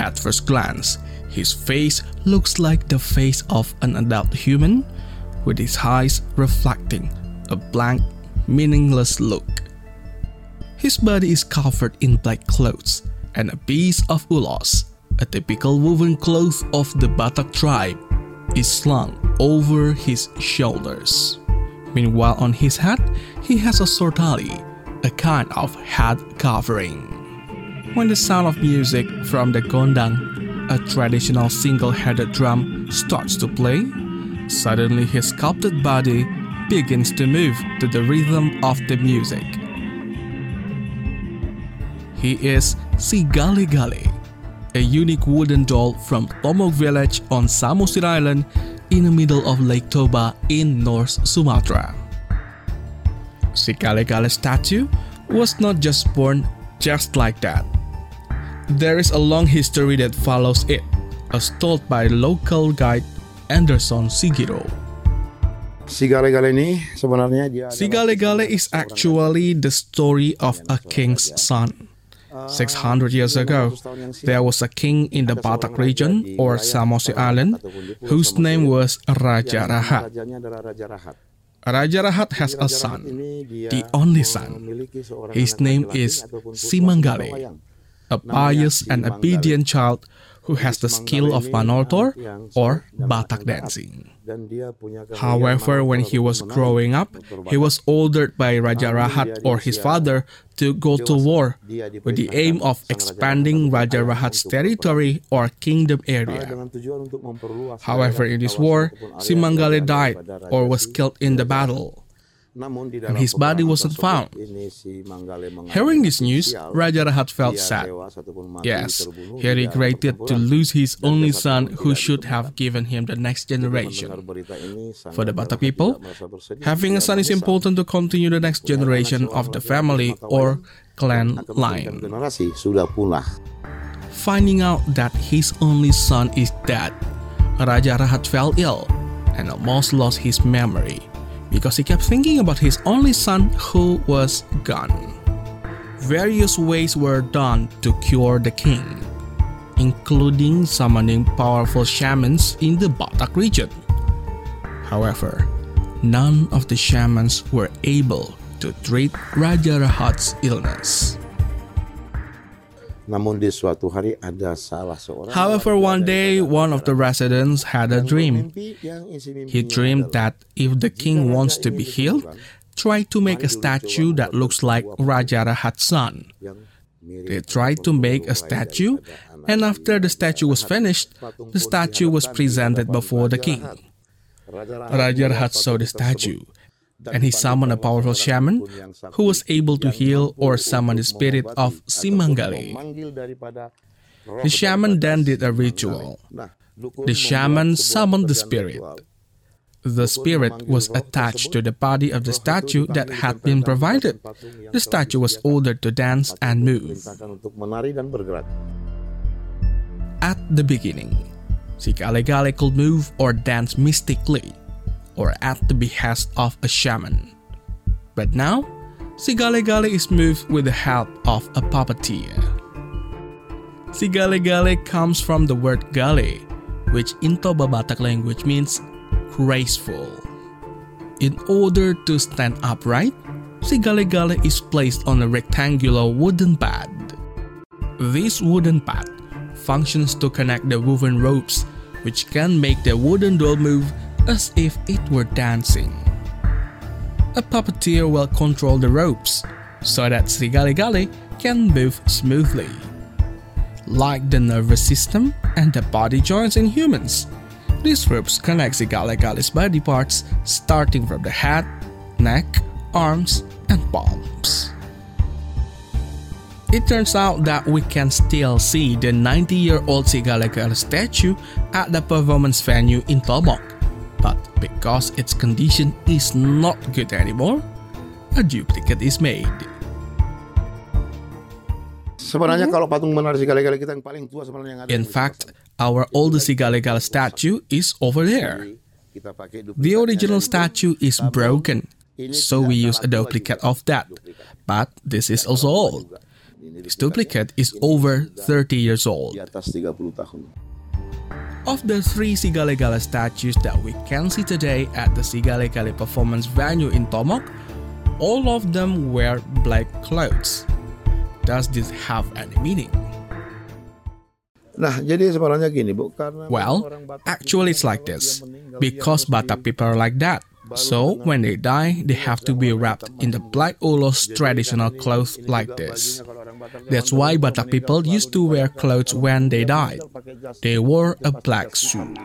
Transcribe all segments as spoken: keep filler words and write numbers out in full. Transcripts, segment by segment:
At first glance, his face looks like the face of an adult human, with his eyes reflecting a blank, meaningless look. His body is covered in black clothes, and a piece of ulos, a typical woven cloth of the Batak tribe, is slung over his shoulders. Meanwhile, on his head, he has a sortali, a kind of head covering. When the sound of music from the gondang, a traditional single-headed drum, starts to play, suddenly his sculpted body begins to move to the rhythm of the music. He is Si Gale Gale, a unique wooden doll from Tomok village on Samosir Island in the middle of Lake Toba in North Sumatra. Si Gale Gale statue was not just born just like that. There is a long history that follows it, as told by local guide Anderson Sigiro. Si Gale Gale ini sebenarnya dia Si Gale Gale is actually the story of a king's son. six hundred years ago, there was a king in the Batak region or Samosir Island whose name was Raja Rahat. Raja Rahat has a son, the only son. His name is Si Manggale, a pious and obedient child who has the skill of Manortor or Batak dancing. However, when he was growing up, he was ordered by Raja Rahat or his father to go to war with the aim of expanding Raja Rahat's territory or kingdom area. However, in this war, Si Manggale died or was killed in the battle, and his body wasn't found. Hearing this news, Raja Rahat felt sad. Yes, he regretted to lose his only son who should have given him the next generation. For the Batak people, having a son is important to continue the next generation of the family or clan line. Finding out that his only son is dead, Raja Rahat fell ill and almost lost his memory, because he kept thinking about his only son who was gone. Various ways were done to cure the king, including summoning powerful shamans in the Batak region. However, none of the shamans were able to treat Raja Rahat's illness. However, one day, one of the residents had a dream. He dreamed that if the king wants to be healed, try to make a statue that looks like Raja Rahat's son. They tried to make a statue, and after the statue was finished, the statue was presented before the king. Raja Rahat saw the statue, and he summoned a powerful shaman who was able to heal or summon the spirit of Si Manggale. The shaman then did a ritual. The shaman summoned the spirit. The spirit was attached to the body of the statue that had been provided. The statue was ordered to dance and move. At the beginning, Si Gale Gale could move or dance mystically, or at the behest of a shaman. But now, Si Gale Gale is moved with the help of a puppeteer. Si Gale Gale comes from the word gale, which in Toba Batak language means graceful. In order to stand upright, Si Gale Gale is placed on a rectangular wooden pad. This wooden pad functions to connect the woven ropes, which can make the wooden doll move as if it were dancing. A puppeteer will control the ropes so that Si Gale Gale can move smoothly. Like the nervous system and the body joints in humans, these ropes connect Si Gale Gale's body parts starting from the head, neck, arms, and palms. It turns out that we can still see the ninety-year-old Si Gale Gale statue at the performance venue in Tomok. But because its condition is not good anymore, a duplicate is made. In fact, our oldest Si Gale Gale statue is over there. The original statue is broken, so we use a duplicate of that. But this is also old. This duplicate is over thirty years old. Of the three Sigale-Gale statues that we can see today at the Sigale-Gale performance venue in Tomok, all of them wear black clothes. Does this have any meaning? Nah, jadi sebenarnya gini, Bu, karena Well, actually it's like this. Because Batak people are like that. So, when they die, they have to be wrapped in the black ulos traditional clothes like this. That's why Batak people used to wear clothes when they died. They wore a black suit.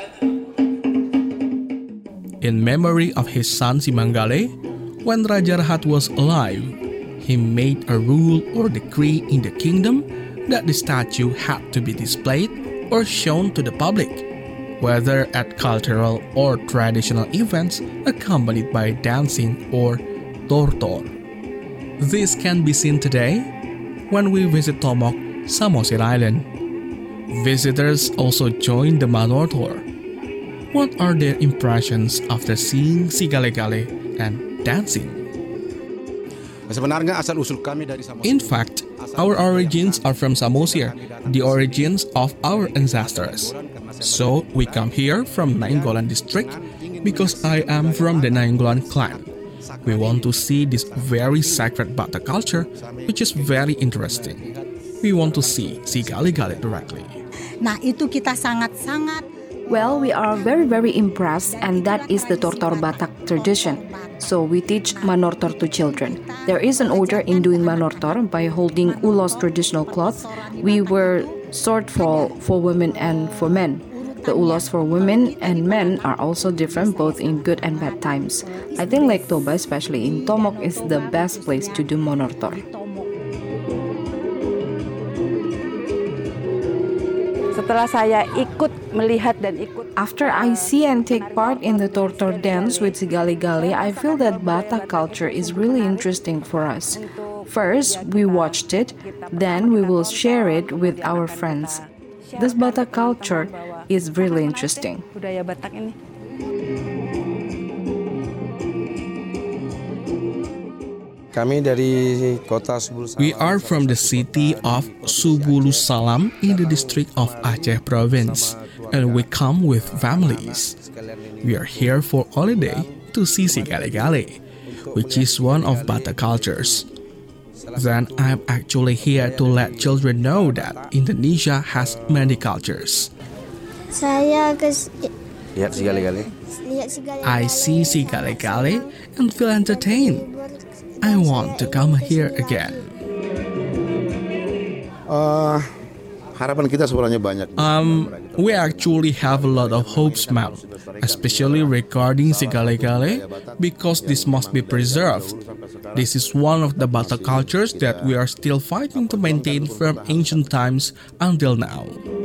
In memory of his son Simangale, when Raja Rahat was alive, he made a rule or decree in the kingdom that the statue had to be displayed or shown to the public, whether at cultural or traditional events accompanied by dancing or tortor. This can be seen today when we visit Tomok, Samosir Island. Visitors also join the Manortor. What are their impressions after seeing Sigale-Gale and dancing? In fact, our origins are from Samosir, the origins of our ancestors. So we come here from Nainggolan district because I am from the Nainggolan clan. We want to see this very sacred Batak culture, which is very interesting. We want to see Sigale-Gale directly. Nah, itu kita sangat-sangat. Well, we are very very impressed, and that is the Tortor Batak tradition. So we teach Manortor to children. There is an order in doing Manortor by holding ulos traditional cloth. We wear shortfall for women and for men. The ulos for women and men are also different both in good and bad times. I think Lake Toba, especially in Tomok, is the best place to do Manortor. Setelah saya ikut melihat dan ikut. After I see and take part in the Tortor dance with Sigale-Gale, I feel that Batak culture is really interesting for us. First, we watched it, then we will share it with our friends. This Batak culture is really interesting. Budaya Batak ini. We are from the city of Subulu Salam in the district of Aceh province, and we come with families. We are here for holiday to see Sigale-Gale, which is one of Batak cultures. Then I'm actually here to let children know that Indonesia has many cultures. Saya ke Lihat Sigale-Gale. I see Sigale-Gale and feel entertained. I want to come here again. Uh, harapan kita sebenarnya banyak. Um, we actually have a lot of hopes, ma'am, especially regarding Sigale-Gale, because this must be preserved. This is one of the Batak cultures that we are still fighting to maintain from ancient times until now.